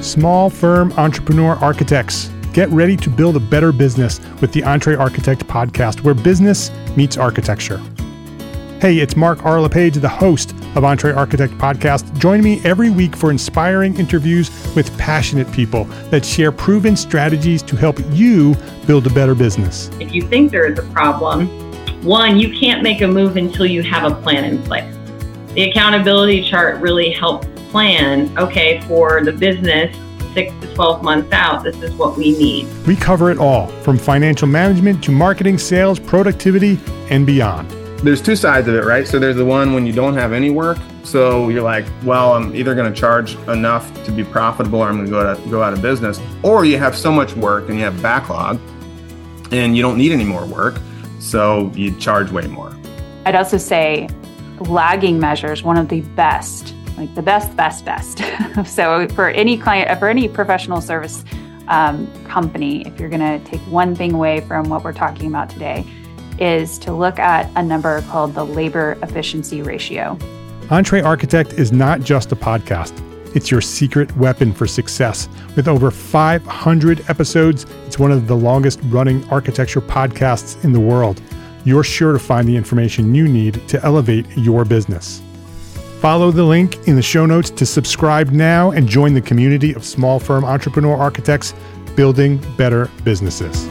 Small firm entrepreneur architects. Get ready to build a better business with the EntreArchitect podcast, where business meets architecture. Hey, it's Mark R. LePage, the host of EntreArchitect podcast. Join me every week for inspiring interviews with passionate people that share proven strategies to help you build a better business. If you think there is a problem, one, you can't make a move until you have a plan in place. The accountability chart really helps plan, okay, for the business 6 to 12 months out, this is what we need. We cover it all, from financial management to marketing, sales, productivity, and beyond. There's two sides of it, right? So there's the one when you don't have any work. So you're like, well, I'm either going to charge enough to be profitable or I'm going to go out of business. Or you have so much work and you have backlog and you don't need any more work. So you charge way more. I'd also say lagging measures, one of the best, like the best. So for any client, for any professional service company, if you're going to take one thing away from what we're talking about today, is to look at a number called the labor efficiency ratio. EntreArchitect is not just a podcast. It's your secret weapon for success. With over 500 episodes, it's one of the longest running architecture podcasts in the world. You're sure to find the information you need to elevate your business. Follow the link in the show notes to subscribe now and join the community of small firm entrepreneur architects building better businesses.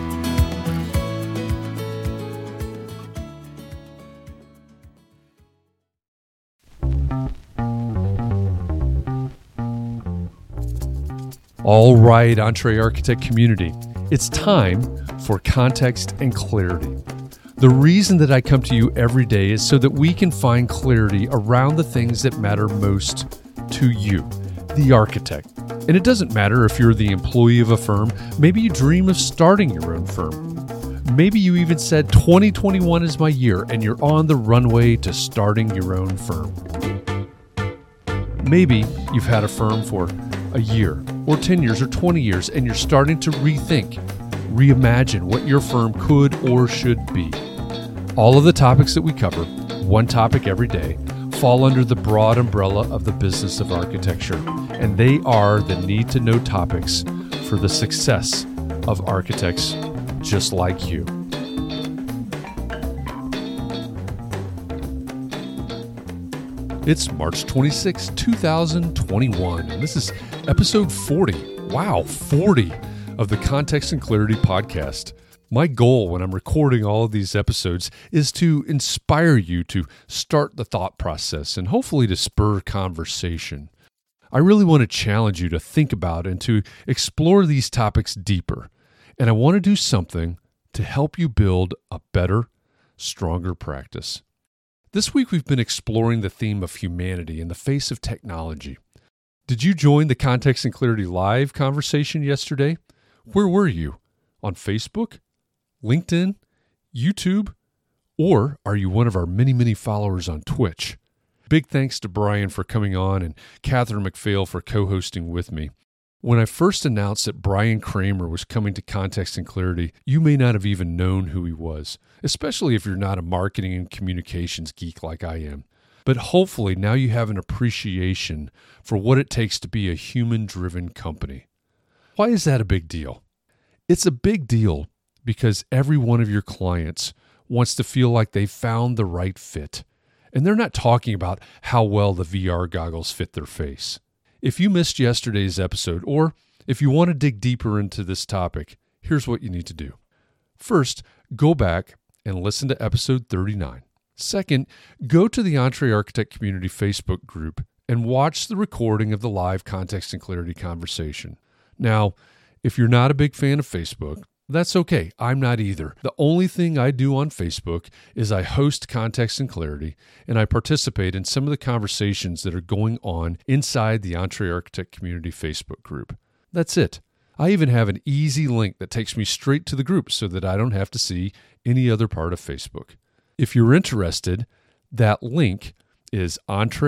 All right, EntreArchitect community, it's time for context and clarity. The reason that I come to you every day is so that we can find clarity around the things that matter most to you, the architect. And it doesn't matter if you're the employee of a firm. Maybe you dream of starting your own firm. Maybe you even said 2021 is my year and you're on the runway to starting your own firm. Maybe you've had a firm for a year or 10 years or 20 years and you're starting to rethink, reimagine what your firm could or should be. All of the topics that we cover, one topic every day, fall under the broad umbrella of the business of architecture, and they are the need-to-know topics for the success of architects just like you. It's March 26, 2021, and this is episode 40. Wow, 40 of the Context and Clarity podcast. My goal when I'm recording all of these episodes is to inspire you to start the thought process and hopefully to spur conversation. I really want to challenge you to think about and to explore these topics deeper. And I want to do something to help you build a better, stronger practice. This week we've been exploring the theme of humanity in the face of technology. Did you join the Context and Clarity Live conversation yesterday? Where were you? On Facebook? LinkedIn, YouTube, or are you one of our many followers on Twitch? Big thanks to Brian for coming on and Catherine McPhail for co-hosting with me. When I first announced that Brian Kramer was coming to Context and Clarity, you may not have even known who he was, especially if you're not a marketing and communications geek like I am. But hopefully now you have an appreciation for what it takes to be a human-driven company. Why is that a big deal? It's a big deal because every one of your clients wants to feel like they found the right fit. And they're not talking about how well the VR goggles fit their face. If you missed yesterday's episode, or if you want to dig deeper into this topic, here's what you need to do. First, go back and listen to episode 39. Second, go to the EntreArchitect Community Facebook group and watch the recording of the live Context and Clarity conversation. Now, if you're not a big fan of Facebook, that's okay. I'm not either. The only thing I do on Facebook is I host Context and Clarity, and I participate in some of the conversations that are going on inside the EntreArchitect Community Facebook group. That's it. I even have an easy link that takes me straight to the group so that I don't have to see any other part of Facebook. If you're interested, that link is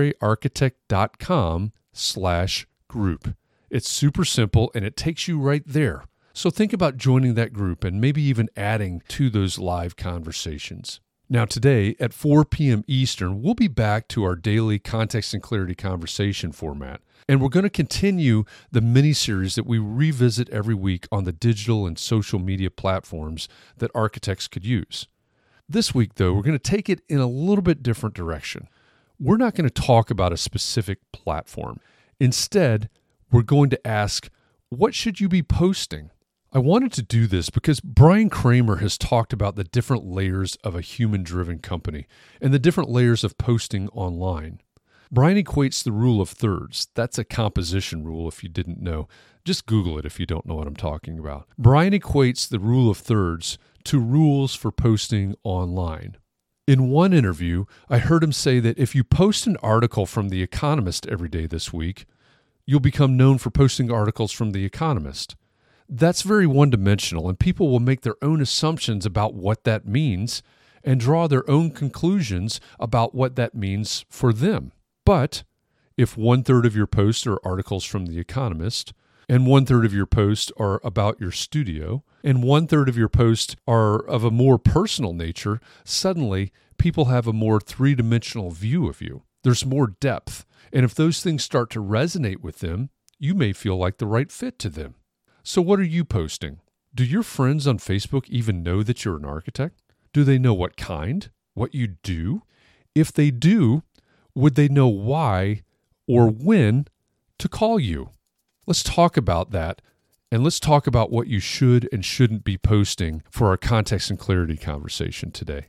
entrearchitect.com/group. It's super simple and it takes you right there. So think about joining that group and maybe even adding to those live conversations. Now today at 4 p.m. Eastern, we'll be back to our daily Context and Clarity conversation format. And we're going to continue the mini-series that we revisit every week on the digital and social media platforms that architects could use. This week, though, we're going to take it in a little bit different direction. We're not going to talk about a specific platform. Instead, we're going to ask, what should you be posting? I wanted to do this because Brian Kramer has talked about the different layers of a human-driven company and the different layers of posting online. Brian equates the rule of thirds. That's a composition rule if you didn't know. Just Google it if you don't know what I'm talking about. Brian equates the rule of thirds to rules for posting online. In one interview, I heard him say that if you post an article from The Economist every day this week, you'll become known for posting articles from The Economist. That's very one-dimensional, and people will make their own assumptions about what that means and draw their own conclusions about what that means for them. But if 1/3 of your posts are articles from The Economist, and 1/3 of your posts are about your studio, and 1/3 of your posts are of a more personal nature, suddenly people have a more three-dimensional view of you. There's more depth. And if those things start to resonate with them, you may feel like the right fit to them. So what are you posting? Do your friends on Facebook even know that you're an architect? Do they know what kind? What you do? If they do, would they know why or when to call you? Let's talk about that, and let's talk about what you should and shouldn't be posting for our Context and Clarity conversation today.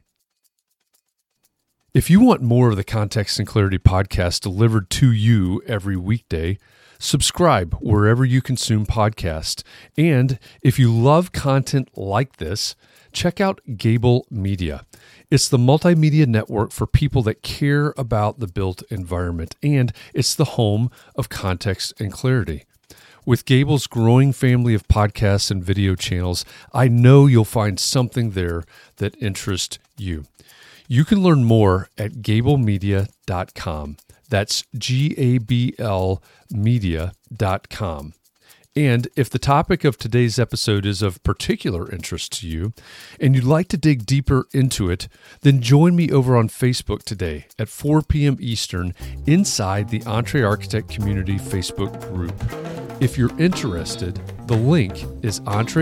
If you want more of the Context and Clarity podcast delivered to you every weekday, subscribe wherever you consume podcasts. And if you love content like this, check out Gable Media. It's the multimedia network for people that care about the built environment, and it's the home of Context and Clarity. With Gable's growing family of podcasts and video channels, I know you'll find something there that interests you. You can learn more at gablemedia.com. That's GABL media.com. And if the topic of today's episode is of particular interest to you and you'd like to dig deeper into it, then join me over on Facebook today at 4 p.m. Eastern inside the EntreArchitect Community Facebook group. If you're interested, the link is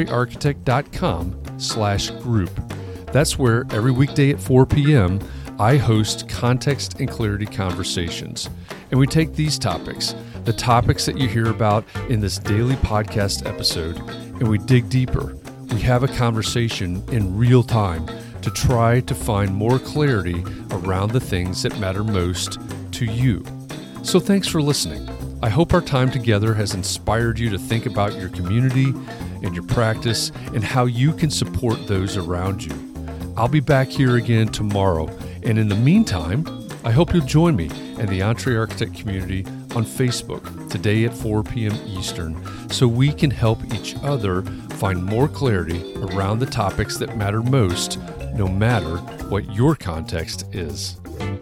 entrearchitect.com/group. That's where every weekday at 4 p.m. I host Context and Clarity conversations. And we take these topics, the topics that you hear about in this daily podcast episode, and we dig deeper. We have a conversation in real time to try to find more clarity around the things that matter most to you. So thanks for listening. I hope our time together has inspired you to think about your community and your practice and how you can support those around you. I'll be back here again tomorrow. And in the meantime, I hope you'll join me and the EntreArchitect community on Facebook today at 4 p.m. Eastern so we can help each other find more clarity around the topics that matter most, no matter what your context is.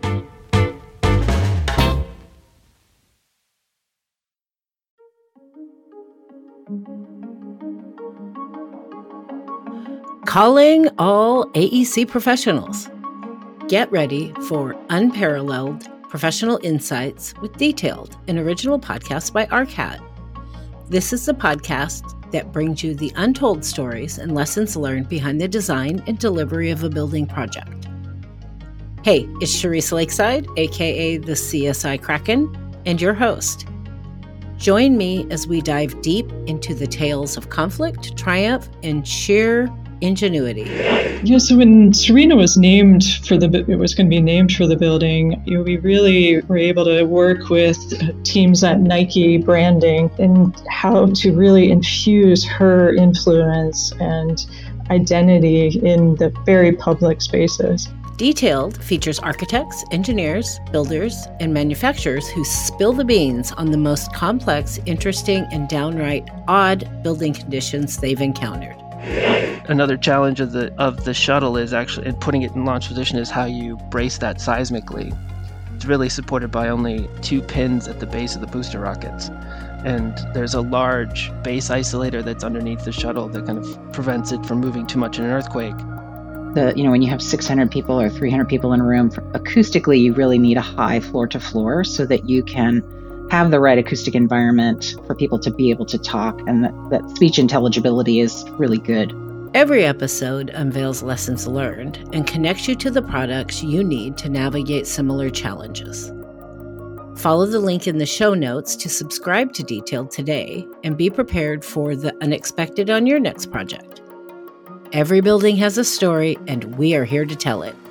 Calling all AEC professionals. Get ready for unparalleled professional insights with detailed and original podcasts by ARCAT. This is the podcast that brings you the untold stories and lessons learned behind the design and delivery of a building project. Hey, it's Sharice Lakeside, aka the CSI Kraken, and your host. Join me as we dive deep into the tales of conflict, triumph, and sheer ingenuity. Yeah, so when Serena was named it was going to be named for the building, we really were able to work with teams at Nike branding and how to really infuse her influence and identity in the very public spaces. Detailed features architects, engineers, builders, and manufacturers who spill the beans on the most complex, interesting, and downright odd building conditions they've encountered. Another challenge of the shuttle is actually, in putting it in launch position, is how you brace that seismically. It's really supported by only 2 pins at the base of the booster rockets. And there's a large base isolator that's underneath the shuttle that kind of prevents it from moving too much in an earthquake. when you have 600 people or 300 people in a room, acoustically, you really need a high floor to floor so that you can have the right acoustic environment for people to be able to talk, and that speech intelligibility is really good. Every episode unveils lessons learned and connects you to the products you need to navigate similar challenges. Follow the link in the show notes to subscribe to Detailed today and be prepared for the unexpected on your next project. Every building has a story, and we are here to tell it.